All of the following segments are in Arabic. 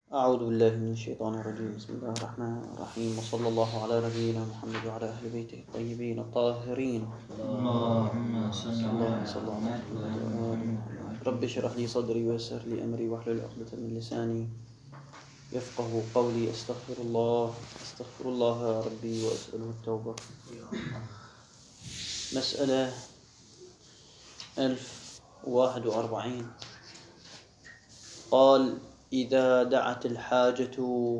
أعوذ بالله من الشيطان الرجيم. بسم الله الرحمن الرحيم، وصلى الله على نبينا محمد وعلى أهل بيته الطيبين الطاهرين. اللهم صل على محمد. رب اشرح لي صدري ويسر لي أمري واحلل عقدة من لساني يفقه قولي. أستغفر الله يا ربي وأسأله التوبة. مسألة 1041. قال: إذا دعت الحاجة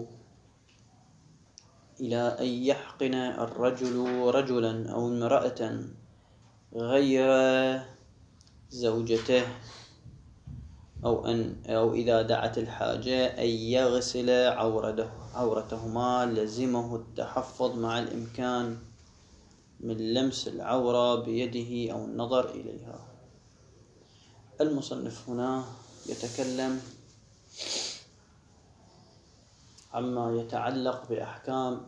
إلى أن يحقن الرجل رجلا أو امرأة غير زوجته، أو إذا دعت الحاجة أن يغسل عورتهما، لزمه التحفظ مع الإمكان من لمس العورة بيده أو النظر إليها. المصنف هنا يتكلم عما يتعلق بأحكام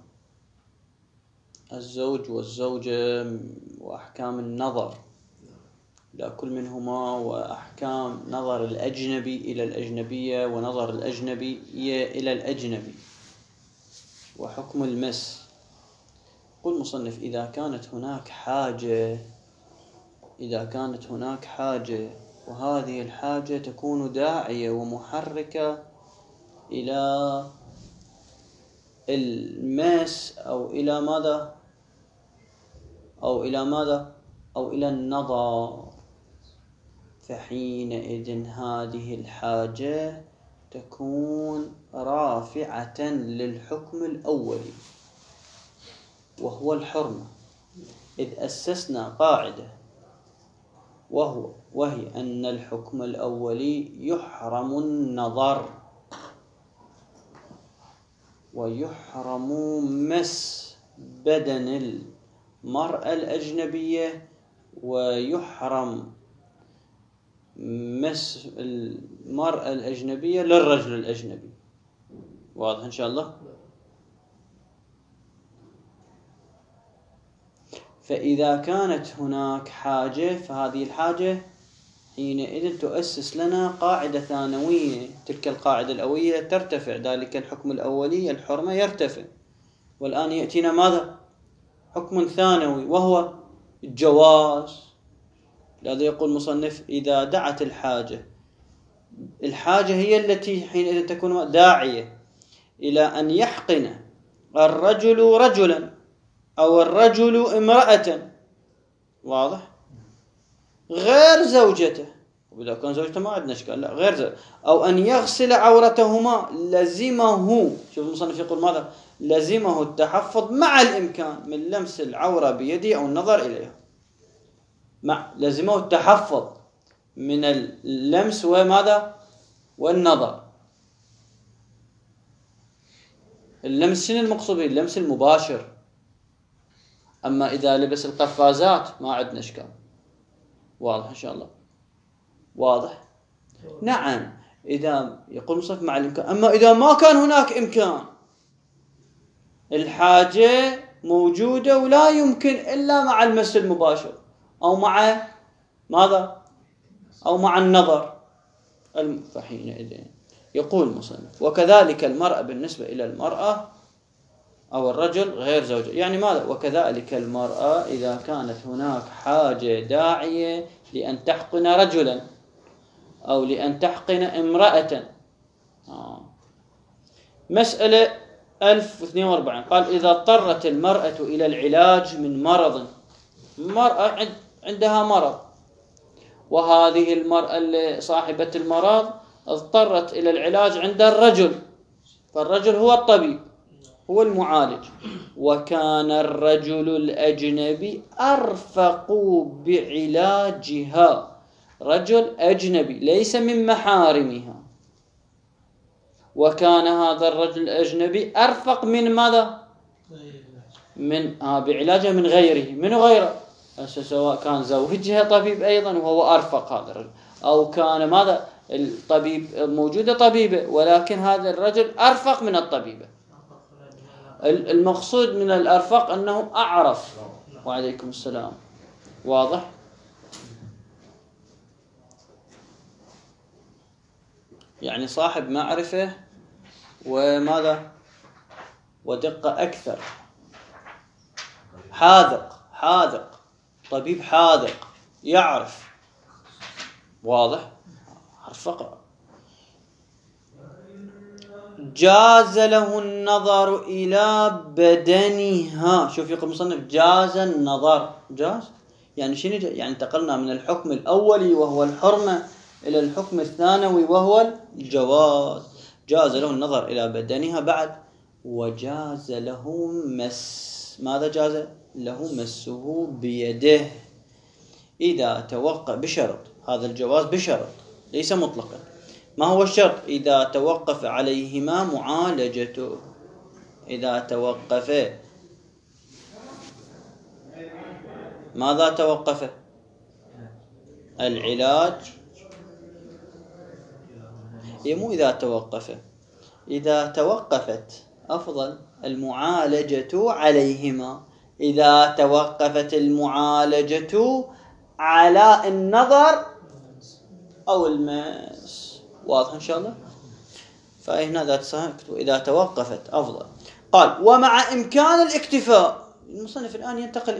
الزوج والزوجة وأحكام النظر إلى كل منهما، وأحكام نظر الأجنبي إلى الأجنبية ونظر الأجنبية إلى الأجنبي، وحكم المس. قل المصنف: إذا كانت هناك حاجة وهذه الحاجة تكون داعية ومحركة إلى المس أو إلى ماذا؟ أو إلى النظر، فحينئذ هذه الحاجة تكون رافعة للحكم الأولي وهو الحرمة، إذ أسسنا قاعدة وهي أن الحكم الأولي يحرم النظر ويحرم مس بدن المرأة الأجنبية ويحرم مس المرأة الأجنبية للرجل الأجنبي. واضح إن شاء الله؟ فإذا كانت هناك حاجة، فهذه الحاجة حينئذ تؤسس لنا قاعدة ثانوية. تلك القاعدة الأولية ترتفع، ذلك الحكم الأولي الحرمة يرتفع، والآن يأتينا ماذا؟ حكم ثانوي وهو الجواز. لذا يقول المصنف: إذا دعت الحاجة هي التي حينئذ تكون داعية إلى أن يحقن الرجل رجلا أو الرجل امرأة، واضح؟ غير زوجته، وإذا كان زوجته ما عندنا إشكال، لا غير زوجته، أو أن يغسل عورتهما، لزمه، شوف المصنف يقول ماذا؟ لزمه التحفظ مع الإمكان من لمس العورة بيده أو النظر إليها. لزمه التحفظ من اللمس وماذا؟ والنظر. اللمس شنو المقصود به؟ اللمس المباشر. أما إذا لبس القفازات ما عندنا إشكال. واضح إن شاء الله؟ واضح؟ نعم. إذا يقول مصنف مع الإمكان، أما إذا ما كان هناك إمكان، الحاجة موجودة ولا يمكن إلا مع المس المباشر أو مع ماذا؟ أو مع النظر، فحينئذ يقول المصنف: وكذلك المرأة بالنسبة إلى المرأة أو الرجل غير زوجة. يعني ماذا؟ وكذلك المرأة إذا كانت هناك حاجة داعية لأن تحقن رجلا أو لأن تحقن امرأة. مسألة 1042. قال: إذا اضطرت المرأة إلى العلاج من مرض، المرأة عندها مرض، وهذه المرأة صاحبة المرض اضطرت إلى العلاج عند الرجل، فالرجل هو الطبيب، هو المعالج، وكان الرجل الأجنبي أرفق بعلاجها، رجل أجنبي ليس من محارمها، وكان هذا الرجل الأجنبي أرفق من ماذا؟ بعلاجه من غيره. من غيره؟ سواء كان زوجها طبيب أيضا وهو أرفق هذا الرجل، أو كان ماذا؟ الطبيب موجودة طبيبة ولكن هذا الرجل أرفق من الطبيبة. المقصود من الأرفق أنه أعرف. وعليكم السلام. واضح؟ يعني صاحب معرفة وماذا؟ ودقة أكثر. حاذق، طبيب حاذق يعرف. واضح؟ حرف فقرة. جاز له النظر إلى بدنها. شوف يقول المصنف جاز النظر. جاز يعني شنو؟ يعني انتقلنا من الحكم الأولي وهو الحرمة إلى الحكم الثانوي وهو الجواز. جاز له النظر إلى بدنها. بعد وجاز له ماذا جاز له؟ مسه بيده إذا توقف بشرط. هذا الجواز بشرط ليس مطلقا. ما هو الشرط؟ إذا توقف عليهما معالجته. إذا توقف. ماذا توقف؟ العلاج. مو إذا توقف، إذا توقفت أفضل المعالجة عليهما. إذا توقفت المعالجة على النظر أو المس. واضح إن شاء الله؟ فهنا ذات ساكت. إذا توقفت أفضل. قال ومع إمكان الاكتفاء. المصنف الآن ينتقل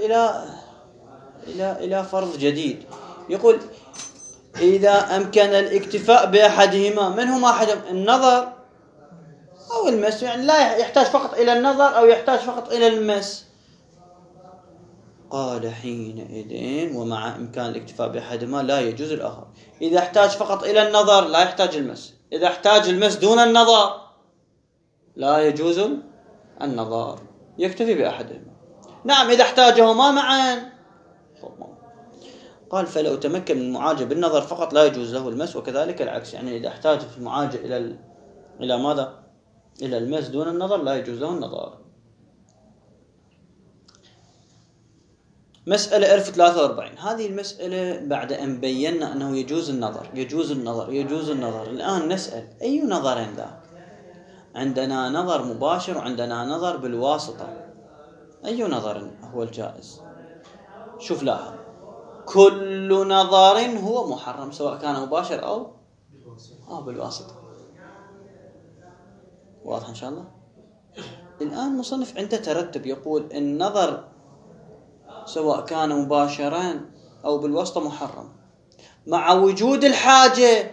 إلى فرض جديد. يقول إذا أمكن الاكتفاء بأحدهما. من هما أحدهم؟ النظر أو المس. يعني لا يحتاج فقط إلى النظر أو يحتاج فقط إلى المس. قال حينئذ ومع إمكان الاكتفاء بأحدهما لا يجوز الآخر. إذا احتاج فقط إلى النظر لا يحتاج المس. إذا احتاج المس دون النظر لا يجوز النظر، يكتفي بأحدهما. نعم إذا احتاجهما معا. قال فلو تمكن من المعالجة بالنظر فقط لا يجوز له المس، وكذلك العكس. يعني إذا احتاج في المعالجة إلى ماذا؟ إلى المس دون النظر لا يجوز له النظر. مسألة 1043. هذه المسألة بعد أن بينا أنه يجوز النظر. الآن نسأل أي نظر ذاك؟ عندنا نظر مباشر وعندنا نظر بالواسطة. أي نظر هو الجائز؟ شوف لاحظ، كل نظر هو محرم سواء كان مباشر أو بالواسطة. واضح إن شاء الله؟ الآن مصنف عنده ترتب. يقول النظر سواء كان مباشرا أو بالواسطة محرم. مع وجود الحاجة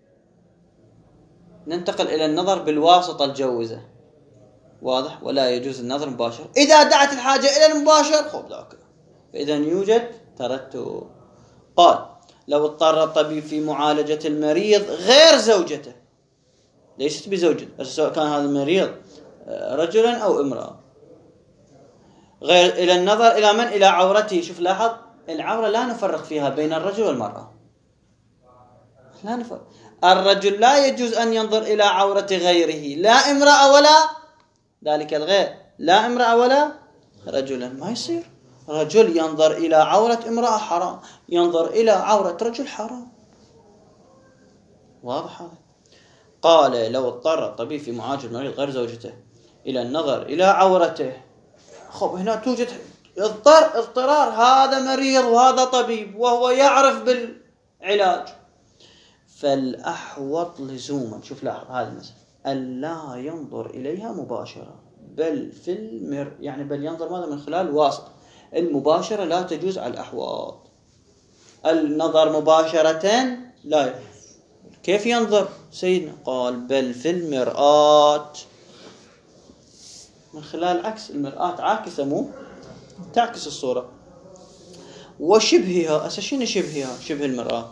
ننتقل إلى النظر بالواسطة الجوزة. واضح؟ ولا يجوز النظر مباشر. إذا دعت الحاجة إلى المباشر خب ذاك. فإذا يوجد ترتب. قال لو اضطر الطبيب في معالجة المريض غير زوجته، ليست بزوجته، سواء كان هذا المريض رجلا أو امرأة، غير إلى النظر إلى من؟ إلى عورته. شوف لاحظ، العورة لا نفرق فيها بين الرجل والمرأة. لا نفرق. الرجل لا يجوز أن ينظر إلى عورة غيره، لا امرأة ولا ذلك الغير، لا امرأة ولا رجلا. ما يصير رجل ينظر إلى عورة امرأة حرام، ينظر إلى عورة رجل حرام. واضح هذا؟ قال لو اضطر الطبيب في معالجة المريض غير زوجته إلى النظر إلى عورته. خب هنا توجد اضطرار. هذا مريض وهذا طبيب وهو يعرف بالعلاج. فالأحوط لزوما. شوف لاحظ هذا المسألة، ألا ينظر إليها مباشرة بل في يعني بل ينظر ماذا؟ من خلال واسطة. المباشرة لا تجوز على الأحواض. النظر مباشرة لا. كيف ينظر سيدنا؟ قال بل في المرآة، من خلال عكس المرآة، عاكسة مو تعكس الصورة. وشبهها. شنو شبهها؟ شبه المرآة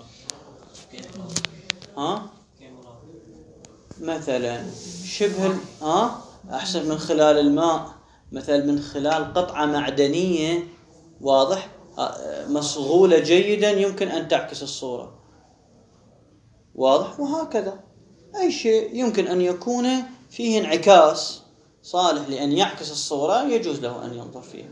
مثلا شبه أحسن من خلال الماء، مثلا من خلال قطعة معدنية. واضح؟ مصغولة جيدا يمكن أن تعكس الصورة. واضح؟ وهكذا أي شيء يمكن أن يكون فيه انعكاس صالح لأن يعكس الصورة يجوز له أن ينظر فيه.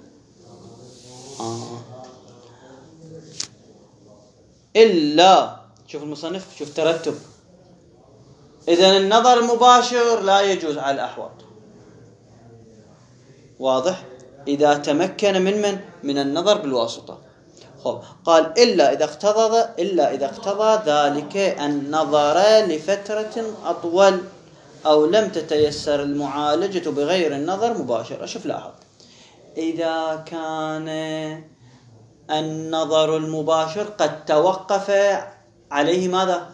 إلا شوف المصنف، شوف ترتب. إذن النظر المباشر لا يجوز على الأحوال. واضح؟ إذا تمكن من النظر بالواسطة. قال إلا إذا اقتضى ذلك النظر لفترة أطول أو لم تتيسر المعالجة بغير النظر مباشرة. شوف لاحظ، إذا كان النظر المباشر قد توقف عليه ماذا؟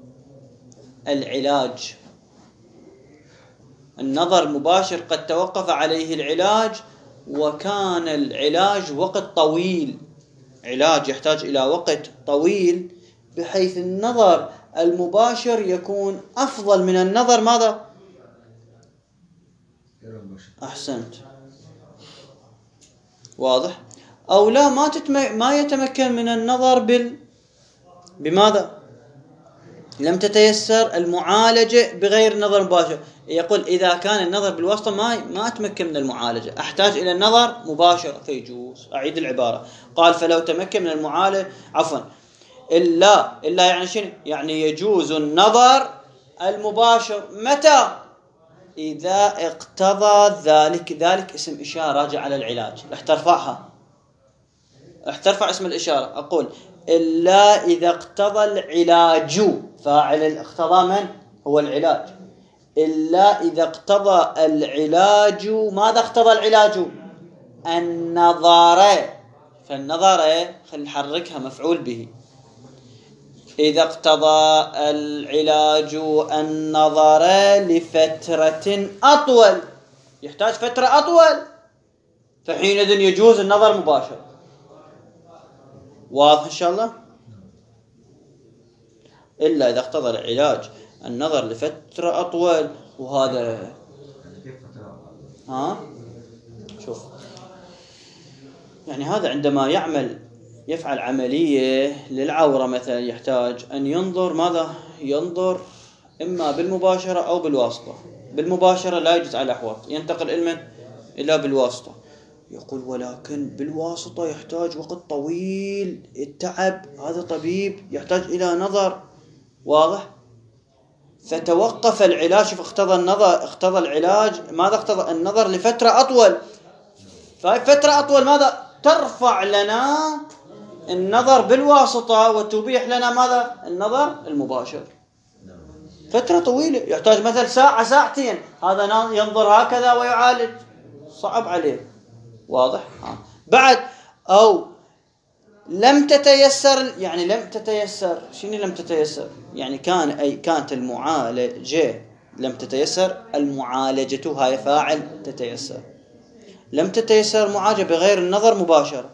العلاج. النظر المباشر قد توقف عليه العلاج، وكان العلاج وقت طويل، علاج يحتاج إلى وقت طويل، بحيث النظر المباشر يكون أفضل من النظر ماذا؟ أحسنت، واضح؟ أو لا، ما يتمكن من النظر بماذا؟ لم تتيسر المعالجة بغير نظر مباشر. يقول إذا كان النظر بالواسطة ما أتمكن من المعالجة، أحتاج إلى النظر مباشر، فيجوز. أعيد العبارة، قال فلو تمكن من المعالجة إلا يعني شنو؟ يعني يجوز النظر المباشر متى؟ إذا اقتضى ذلك اسم إشارة راجع على العلاج. احترفع اسم الإشارة. أقول إلا إذا اقتضى العلاج، فاعل الاقتضى من؟ هو العلاج. إلا إذا اقتضى العلاج. ماذا اقتضى العلاج؟ النظر. فالنظر خلينا نحركها مفعول به. إذا اقتضى العلاج النظر لفترة أطول، يحتاج فترة أطول، فحينئذ يجوز النظر مباشر. واضح إن شاء الله؟ إلا إذا اقتضى العلاج النظر لفترة أطول. وهذا شوف، يعني هذا عندما يفعل عملية للعورة مثلا، يحتاج أن ينظر ماذا؟ ينظر إما بالمباشرة أو بالواسطة. بالمباشرة لا يجوز على الأحوال، ينتقل إلا بالواسطة. يقول ولكن بالواسطة يحتاج وقت طويل، التعب، هذا طبيب يحتاج إلى نظر. واضح؟ فتوقف العلاج. اقتضى العلاج ماذا؟ اقتضى النظر لفترة أطول. ففترة أطول ماذا؟ ترفع لنا النظر بالواسطة وتبيح لنا ماذا؟ النظر المباشر. فترة طويلة يحتاج مثل ساعة ساعتين، هذا ينظر هكذا ويعالج، صعب عليه. واضح؟ بعد أو لم تتيسر. يعني لم تتيسر، شنو لم تتيسر؟ يعني كانت المعالجة لم تتيسر المعالجة، هاي فاعل تتيسر. لم تتيسر المعالجة بغير النظر مباشرة،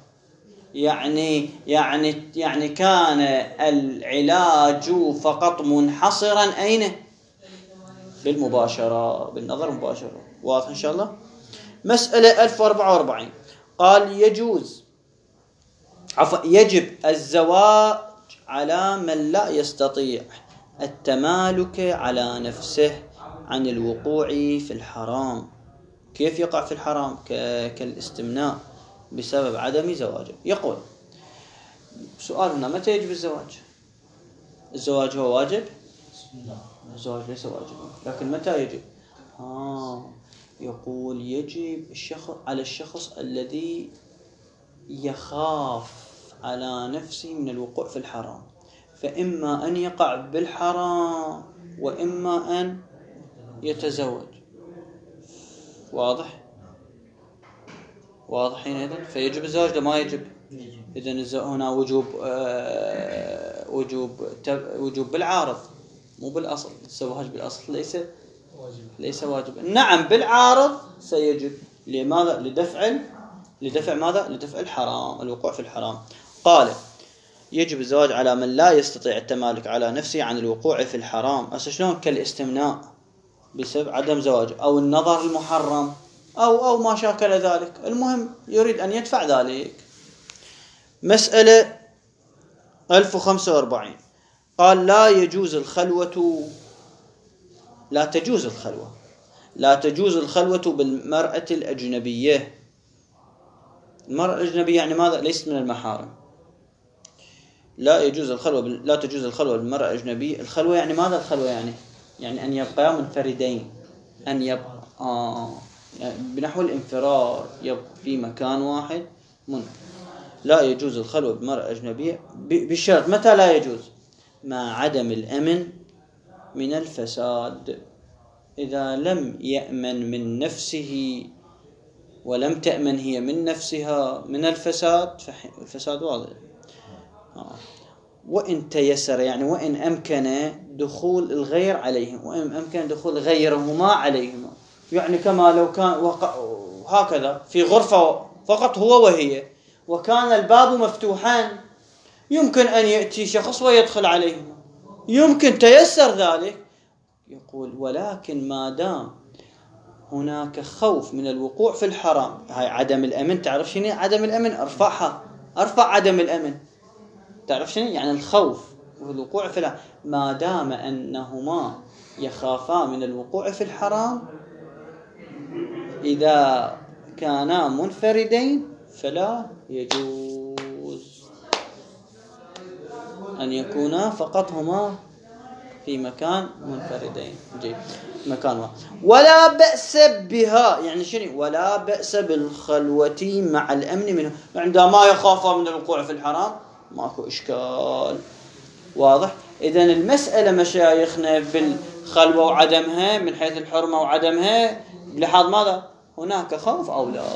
يعني كان العلاج فقط منحصرا أين؟ بالمباشرة، بالنظر مباشرة. واضح إن شاء الله؟ مسألة 1044 قال يجب الزواج على من لا يستطيع التمالك على نفسه عن الوقوع في الحرام. كيف يقع في الحرام؟ كالاستمناء بسبب عدم زواجه. يقول سؤال هنا، متى يجب الزواج؟ الزواج هو واجب؟ الزواج ليس واجبا، لكن متى يجب؟ يقول يجب على الشخص الذي يخاف على نفسه من الوقوع في الحرام، فإما أن يقع بالحرام وإما أن يتزوج. واضح حينئذ فيجب الزواج لما يجب. إذن هنا وجوب بالعارض مو بالأصل. الزواج بالأصل ليس واجبا. نعم بالعارض سيجب. لماذا؟ لدفع ماذا؟ لدفع الحرام، الوقوع في الحرام. قال يجب الزواج على من لا يستطيع التمالك على نفسه عن الوقوع في الحرام. شلون؟ كالاستمناء بسبب عدم زواج، أو النظر المحرم، أو ما شاكل ذلك. المهم يريد أن يدفع ذلك. مسألة 1045 قال لا تجوز الخلوة بالمرأة الأجنبية. المرأة الأجنبية يعني ماذا؟ ليست من المحارم. لا تجوز الخلوة بالمرأة الأجنبية. الخلوة يعني ماذا؟ الخلوة يعني أن يبقى منفردين، أن يبقى يعني بنحو الانفراد، يبقى في مكان واحد لا يجوز الخلوة بالمرأة الأجنبية بالشرط. متى لا يجوز؟ مع عدم الأمن من الفساد. إذا لم يأمن من نفسه ولم تأمن هي من نفسها من الفساد، فالفساد واضح. وإن تيسر يعني وإن أمكن دخول الغير عليهم، وإن أمكن دخول غيرهما عليهما، يعني كما لو كان هكذا في غرفة فقط هو وهي، وكان الباب مفتوحا، يمكن أن يأتي شخص ويدخل عليهما، يمكن تيسر ذلك. يقول ولكن ما دام هناك خوف من الوقوع في الحرام، هاي عدم الأمن، تعرف شنو عدم الأمن؟ ارفع عدم الأمن، تعرف شنو يعني الخوف والوقوع في الحرام. ما دام أنهما يخافا من الوقوع في الحرام، إذا كانا منفردين فلا يجوز أن يكونا فقط هما في مكان منفردين. جيد. مكان واحد. ولا بأس بها، يعني شنو ولا بأس بالخلوة مع الأمن منه، عندما يخاف من الوقوع في الحرام ماكو إشكال. واضح؟ إذن المسألة مشايخنا بالخلوة وعدمها من حيث الحرمة وعدمها بلحاظ ماذا؟ هناك خوف أو لا.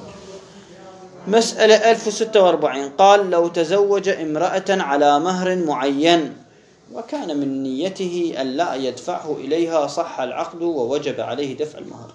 مسألة 1046 قال لو تزوج امرأة على مهر معين وكان من نيته أن لا يدفعه إليها صح العقد ووجب عليه دفع المهر.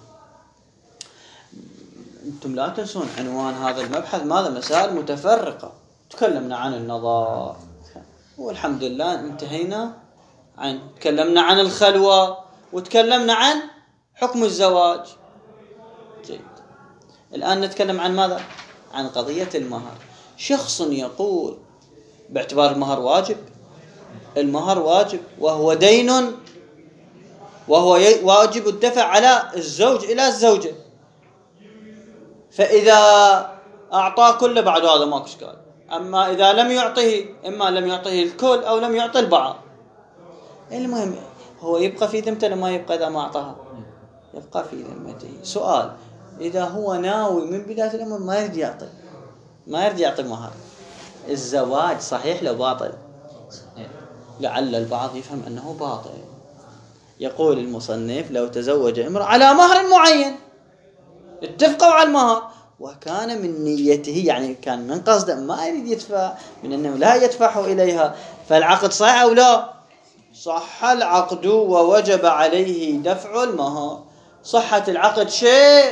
أنتم لا تنسون عنوان هذا المبحث ماذا؟ مسائل متفرقة. تكلمنا عن النظر والحمد لله انتهينا تكلمنا عن الخلوة وتكلمنا عن حكم الزواج. جيد. الآن نتكلم عن ماذا؟ عن قضية المهر. شخص يقول باعتبار المهر واجب، المهر واجب وهو دين، وهو واجب الدفع على الزوج إلى الزوجة، فإذا أعطاه كله بعد هذا ما إشكال. أما إذا لم يعطيه، إما لم يعطيه الكل أو لم يعطي البعض، المهم هو يبقى في ذمته لما يبقى إذا ما أعطاها يبقى في ذمته. سؤال: إذا هو ناوي من بداية الأمر ما يرضي يعطي مهر، الزواج صحيح لو باطل؟ لعل البعض يفهم أنه باطل. يقول المصنف لو تزوج امرأة على مهر معين، اتفقوا على المهر وكان من نيته، يعني كان من قصده ما يريد يدفع، من أنه لا يدفعه إليها، فالعقد صحيح أو لا؟ صح العقد ووجب عليه دفع المهر. صحة العقد شيء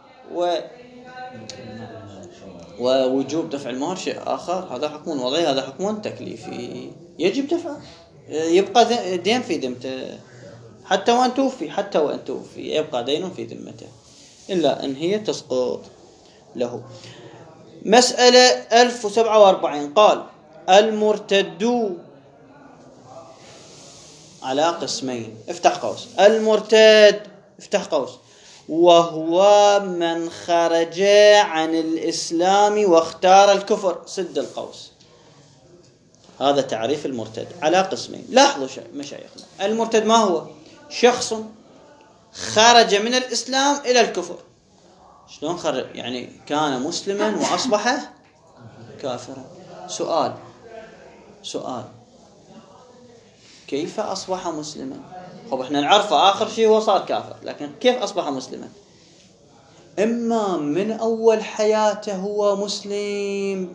ووجوب دفع المهر شيء آخر. هذا حكم وضعي، هذا حكم تكليفي، يجب دفع، يبقى دين في ذمته حتى وأن توفي يبقى دين في ذمته إلا أن هي تسقط له. مسألة 1047 قال المرتد على قسمين، افتح قوس، المرتد افتح قوس، وهو من خرج عن الإسلام واختار الكفر، سد القوس. هذا تعريف المرتد على قسمين. لاحظوا مشايخنا، المرتد ما هو؟ شخص خرج من الإسلام إلى الكفر. شلون خرج؟ يعني كان مسلما وأصبح كافرا. سؤال كيف أصبح مسلما؟ طب احنا نعرفه آخر شيء هو صار كافر، لكن كيف أصبح مسلما؟ إما من أول حياته هو مسلم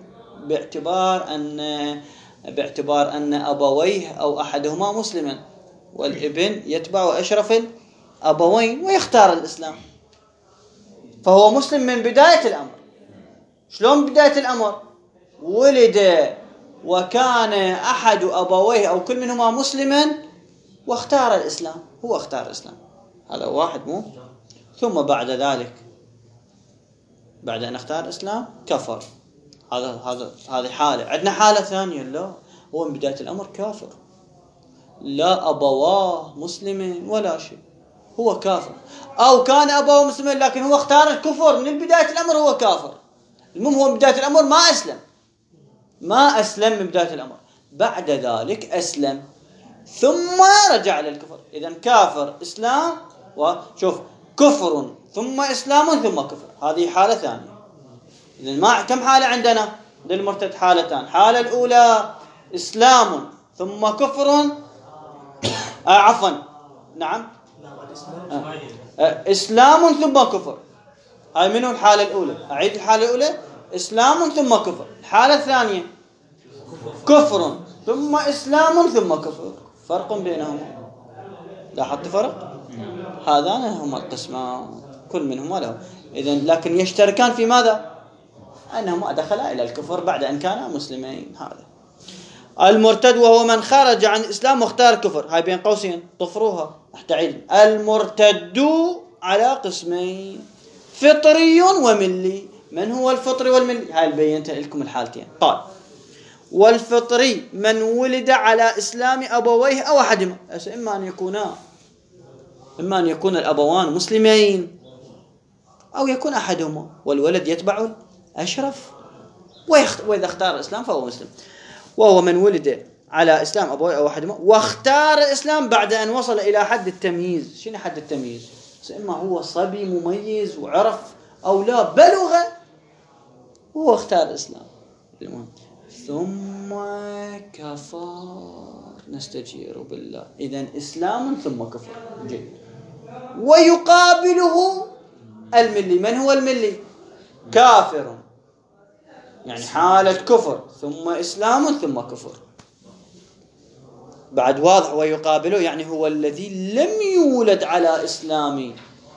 باعتبار أن أبويه أو أحدهما مسلما، والابن يتبع أشرف الأبوين ويختار الإسلام، فهو مسلم من بداية الأمر. شلون بداية الأمر؟ ولد وكان أحد أبويه أو كل منهما مسلما واختار الإسلام، هو اختار الإسلام، هذا واحد مو. ثم بعد ذلك بعد أن اختار الإسلام كفر. هذه حالة. عندنا حالة ثانية، لا، هو من بداية الأمر كافر، لا أبواه مسلمين ولا شيء، هو كافر. أو كان أبوه مسلمين لكن هو اختار الكفر من بداية الأمر، هو كافر. المهم هو من بداية الأمر ما أسلم من بداية الأمر، بعد ذلك أسلم ثم رجع للكفر. إذن كافر إسلام، وشوف كفر ثم إسلام ثم كفر، هذه حالة ثانية. إذن كم حالة عندنا للمرتد؟ حالتان. حالة الأولى إسلام ثم كفر، نعم، إسلام ثم كفر. هاي منه الحالة الأولى. أعيد الحالة الأولى: إسلام ثم كفر. الحالة الثانية: كفر ثم إسلام ثم كفر. فرق بينهما. لاحظت فرق؟ هذان هما القسمان، كل منهما له. إذن لكن يشتركان في ماذا؟ أنهما دخلا إلى الكفر بعد أن كانا مسلمين. هذا المرتد وهو من خرج عن الإسلام واختار الكفر. هاي بين قوسين طفروها تحت علم. المرتد على قسمين: فطري وملي. من هو الفطري والملي؟ هاي بينت لكم الحالتين. قال: والفطري من ولد على إسلام أبويه أو أحدهما. إما أن يكون الأبوان مسلمين أو يكون أحدهما، والولد يتبع الأشرف، وإذا اختار الإسلام فهو مسلم. وهو من ولد على إسلام أبويه أو أحدهما واختار الإسلام بعد أن وصل إلى حد التمييز. شنو حد التمييز؟ إما هو صبي مميز وعرف، أو لا بلغ وهو اختار الإسلام. ثم كفر، نستجير بالله. إذن إسلام ثم كفر. جيد. ويقابله الملي. من هو الملي؟ كافر، يعني حالة كفر ثم إسلام ثم كفر. بعد واضح. ويقابله يعني هو الذي لم يولد على إسلام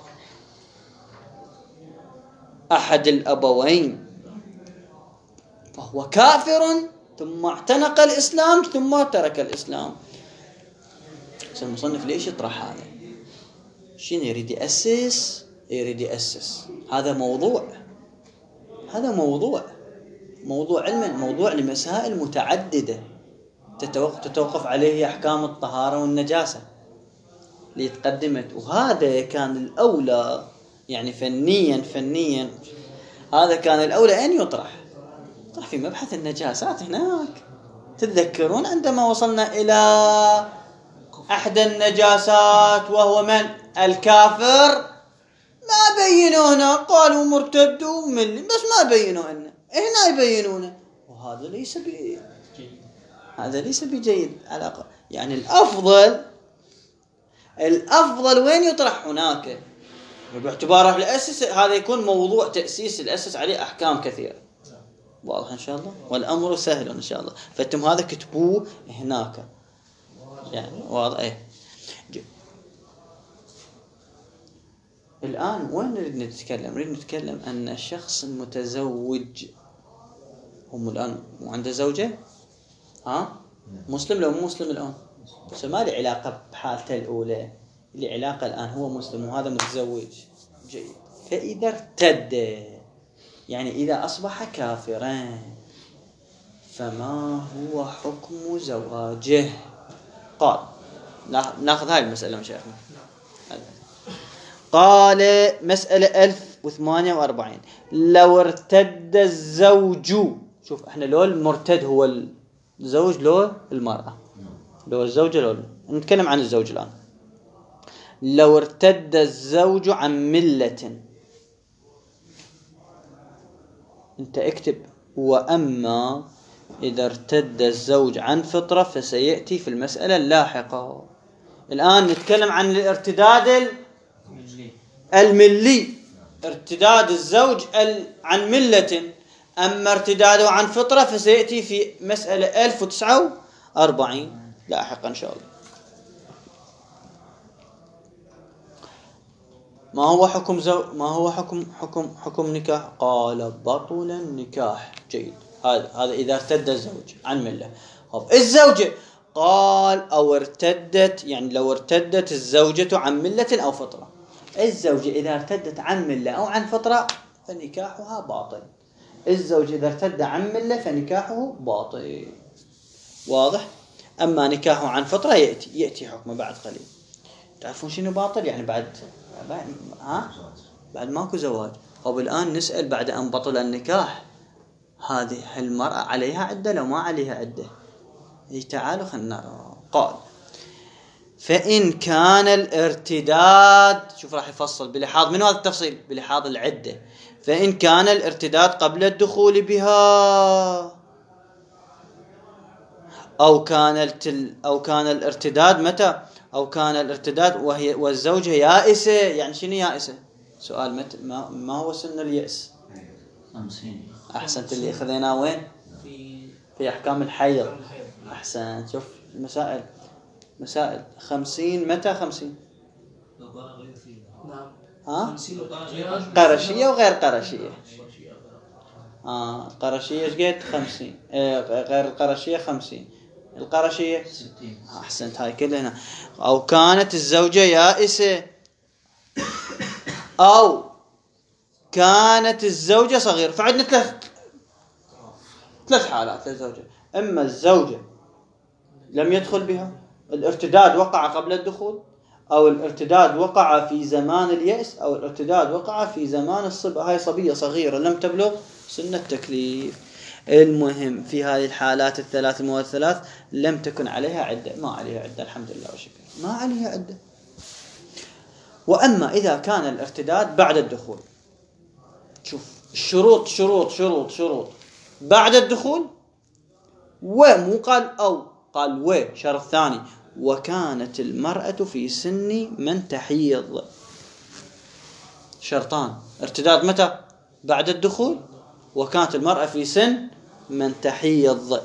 أحد الأبوين، فهو كافر ثم اعتنق الإسلام ثم ترك الإسلام. المصنف ليش يطرح هذا؟ شنو يريد يأسس؟ يريد يأسس. هذا موضوع علم، موضوع لمسائل متعددة تتوقف عليه أحكام الطهارة والنجاسة اللي تقدمت. وهذا كان الأولى، يعني فنيا هذا كان الأولى أن يطرح في مبحث النجاسات. هناك تتذكرون عندما وصلنا إلى أحد النجاسات وهو من؟ الكافر. ما بينونا، قالوا مرتد وملي، بس ما بينوا لنا. هنا يبينونه، وهذا ليس بجيد. علاقة يعني الأفضل وين يطرح؟ هناك، باعتباره الأسس. هذا يكون موضوع تأسيس الأسس عليه أحكام كثيرة. واضح إن شاء الله، والأمر سهل إن شاء الله. فأنتم هذا كتبوه هناك، يعني واضح. إيه. الآن وين نريد نتكلم؟ نريد نتكلم أن الشخص المتزوج هم الآن وعنده زوجة، مسلم لو مو مسلم الآن، ما له علاقة بحالته الأولى، له علاقة الآن هو مسلم وهذا متزوج. جيد. فإذا ارتد، يعني إذا أصبح كافرا، فما هو حكم زواجه؟ قال، ناخذ هاي المسألة مشايخنا. قال مسألة 1048: لو ارتد الزوج. شوف احنا لو المرتد هو الزوج لو المرأة، لو الزوجة لو نتكلم عن الزوج الآن. لو ارتد الزوج عن ملة، انت اكتب: وأما إذا ارتد الزوج عن فطرة فسيأتي في المسألة اللاحقة. الآن نتكلم عن الارتداد الملي، ارتداد الزوج عن ملة. أما ارتداده عن فطرة فسيأتي في مسألة 1049 لاحقا إن شاء الله. ما هو حكم نكاح؟ قال: بطل النكاح. جيد. هذا إذا ارتد الزوج عن ملة. الزوجة قال: أو ارتدت، يعني لو ارتدت الزوجة عن ملة أو فطرة. الزوجة إذا ارتدت عن ملة أو عن فطرة فنكاحها باطل. الزوج إذا ارتد عن ملة فنكاحه باطل. واضح؟ أما نكاحه عن فطرة يأتي حكمه بعد قليل. تعرفون شنو باطل؟ يعني بعد ماكو زواج. الآن نسأل: بعد أن بطل النكاح هذه المرأة عليها عدة لو ما عليها عدة؟ تعالوا خلنا نرى. قال: فإن كان الارتداد، شوف راح يفصل بلحاظ من هذا التفصيل، بلحاظ العدة. فإن كان الارتداد قبل الدخول بها أو كان الارتداد متى؟ أو كان الارتداد والزوجة يائسة. يعني شنو يائسة؟ سؤال متى ما هو سن اليأس؟ 50. أحسنت. اللي أخذناه وين؟ في أحكام الحيض. أحسنت. شوف مسائل 50 متى 50؟ ها؟ قرشية وغير قرشية. قرشية ايش قد 50 غير القرشية 50. القرشية 60. أحسنت. هاي كلها هنا. أو كانت الزوجة يائسة أو كانت الزوجة صغيرة. فعندنا ثلاث حالات للزوجة. إما الزوجة لم يدخل بها، الارتداد وقع قبل الدخول، أو الارتداد وقع في زمان اليأس، أو الارتداد وقع في زمان الصبا. هاي صبية صغيرة لم تبلغ سن التكليف. المهم في هذه الحالات الثلاث المواد الثلاث لم تكن عليها عدة. ما عليها عدة الحمد لله وشكرا، ما عليها عدة. وأما إذا كان الارتداد بعد الدخول، شوف الشروط شروط بعد الدخول، ومو قال أو، قال شرط ثاني، وكانت المرأة في سن من تحيض. شرطان: ارتداد متى؟ بعد الدخول، وكانت المرأة في سن من تحيض.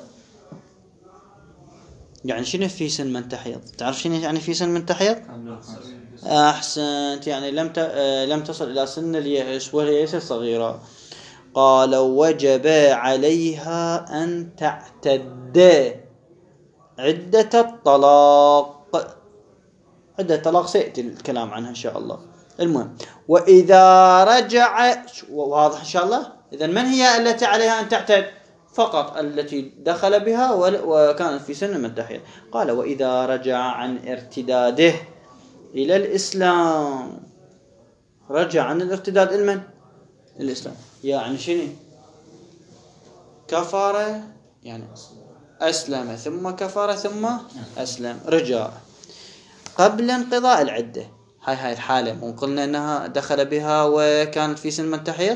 يعني شنو في سن من تحيض؟ تعرف شنو يعني في سن من تحيض؟ أحسنت. يعني لم تصل إلى سن اليأس واليأس الصغيرة. قال: وجب عليها أن تعتد عدة الطلاق. عدة الطلاق سيأتي الكلام عنها إن شاء الله. المهم، وإذا رجع، واضح إن شاء الله. إذن من هي التي عليها أن تعتد؟ فقط التي دخل بها وكانت في سن من تحيض. قال: وإذا رجع عن ارتداده إلى الإسلام. رجع عن الارتداد إلى الإسلام. يعني شنو؟ كفر، يعني أسلم ثم كفر ثم أسلم. رجع قبل انقضاء العدة. هاي الحالة وقلنا أنها دخل بها وكانت في سن من تحيض،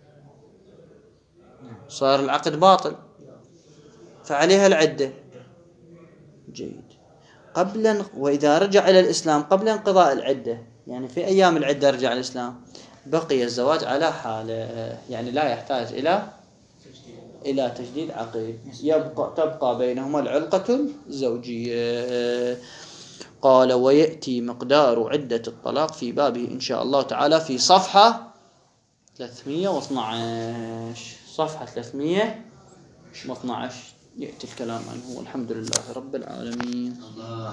صار العقد باطل، فعليها العدة. جيد. وإذا رجع إلى الإسلام قبل انقضاء العدة، يعني في أيام العدة رجع الإسلام، بقي الزواج على حاله. يعني لا يحتاج إلى تجديد عقد. تبقى بينهما العلاقة الزوجية. قال: ويأتي مقدار عدة الطلاق في بابه إن شاء الله تعالى في صفحة 312. صفحة 312 يأتي الكلام عنه. والحمد لله رب العالمين.